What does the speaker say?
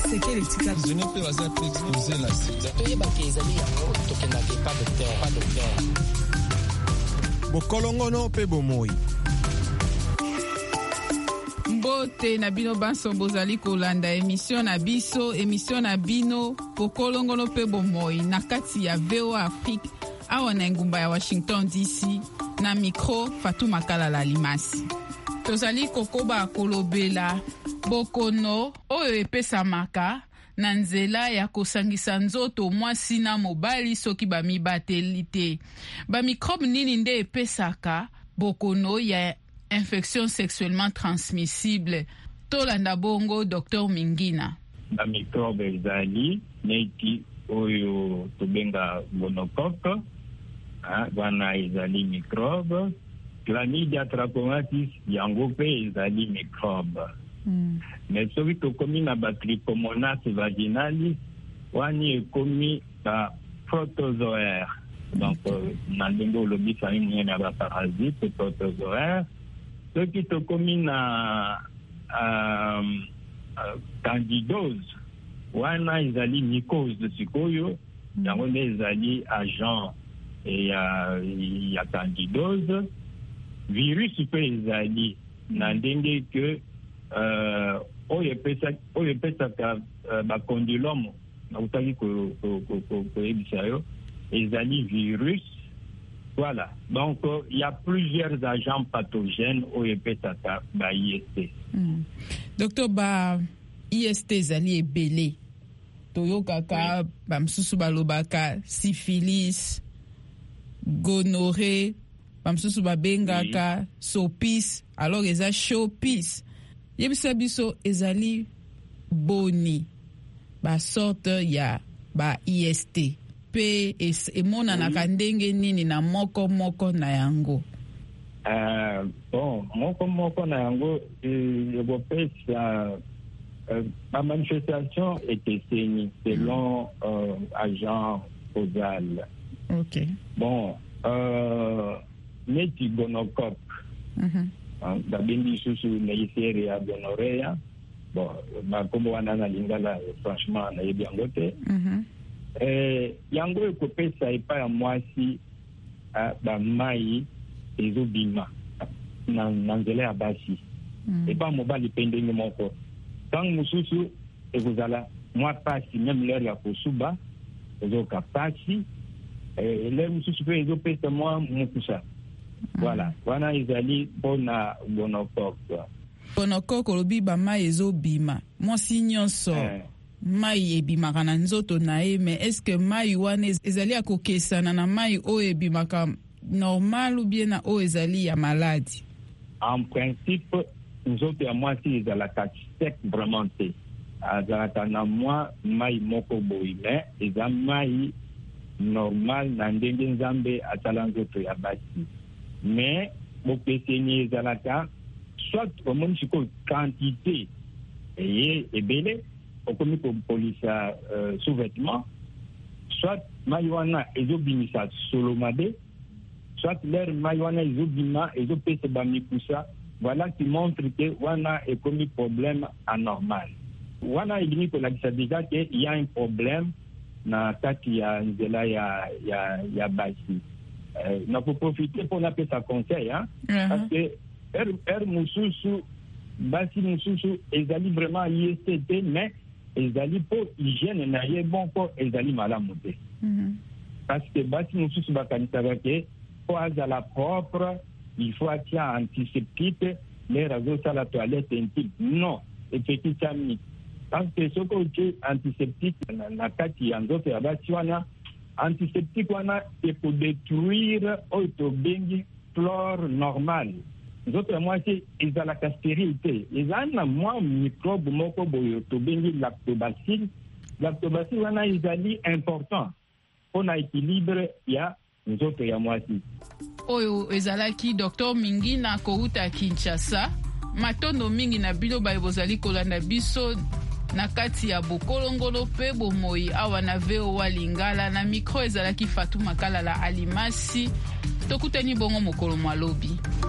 baseke letika zone pe baza pe exposer la sida toyebaki ezali yango tokendaki pas docteur bokolongono pe bomoi. Mbote na bino banso bozali kolanda émission na biso émission na bino bokolongono pe bomoi na kati ya VOA Afrique awa na ngumba ya Washington DC na micro Fatou Makala la Limasi. Tozali kokoba kolobela bokono oyo epesamaka na nzela ya kosangisa nzoto mwasi na mobali soki bamibateli te. Bamikrobe nini nde epesaka bokono ya infection sexuellement transmissible? Tolanda bongo Dr Mingina. Bamikrobe ezali neti oyo tobenga gonocoque, wana ezali microbe. Chlamydia trachomatis yango pe ezali microbe. Mais soki tokomi na Trichomonas vaginalis wani ekomi ba protozoaire. Donc na ndenge olobi famille moyenne ya baparasite protozoaire. Soki tokomi na candidose wana ezali mycose sikoyo yango nde ezali agent ya candidose. Virus pe ezali na ndenge ke oyo epesaka bacondylomo nakutaki koyebisa yo ezali virus. Voilà, donc il y a plusieurs agents pathogènes oyo epesaka ba IST. Docteur, ba IST ezali ebele toyokaka bamsusu balobaka syphilis, gonorrhée, bamsusu babengaka sopis, alors eza chopis. Yebisa biso ezali boni ba sorte ya ba IST pe emonanaka ndenge nini na moko na yango? Bon, moko na yango ekopesa ma manifestation ekeseni selon agent causal. Ok. Bon, neti gonocoque babengi susu Neisseria gonorrhea. Bon, makombo wana na lingala franchement nayebi yango te. Yango ekopesa epai ya mwasi bamai ezobima na nzela ya basi epa mobali pe ndenge moko. Ntango mosusu ekozala mwa pasi meme lere ya kosuba ezoka pasi lere mosusu pe ezopesa mwa mokusa. Voilà, wana ezali mpona gonocoque. Gonocoque olobi bamai ezobima mwasi nyonso mai ebimaka na nzoto na ye, mais est-ce que mai wana ezali akokesana na mai oyo ebimaka normal ou bien na oyo ezali ya maladi? En principe nzoto ya mwasi ezalaka sec vraiment te, azalaka na mwa mai moko boye, mais eza mai normal na ndenge nzambe atala nzoto ya basi. Mais bopeseni ezalaka soit omoni sikoyo quantité eye ebele okomi kopolisa sous-vêtement, soit mai wana ezobimisa solomade, soit l'air mai wana ezobima ezopesa bamikusa. Voilà qui montre que wana ekomi problème anormal. Wana elimi kolakisa déjà que il y a un problème na kati ya nzela ya basi. Na profiter pour na pesa conseil, parce que mususu basi mususu ezali vraiment IST, mais ezali po hygiène na ye bon po ezali malamu te. Parce que basi mususu bakanisaka ke po azala propre il faut atia antiseptique les réseaux à la toilette intime. Non, effectivement, parce que ce que antiseptique na kati ya nzoto ya basi wana antiseptique wana est pour détruire autobengi flore normale. Nzoto ya mwasi ezalaka stérilité. Ezana mwa microbe moko boyo tobengi lactobacille. Lactobacille wana ezali important pour na équilibre ya nzoto ya mwasi. Oyo ezalaki Dr Mingina kouta Kinshasa. Matondo mingi na bino baye bozali kolanda biso na kati ya bokolongolo pe bomoi awa na VOA Lingala, na micro ezalaki Fatou Makala la Alimasi. Tokutani bongo mokolo mwalobi.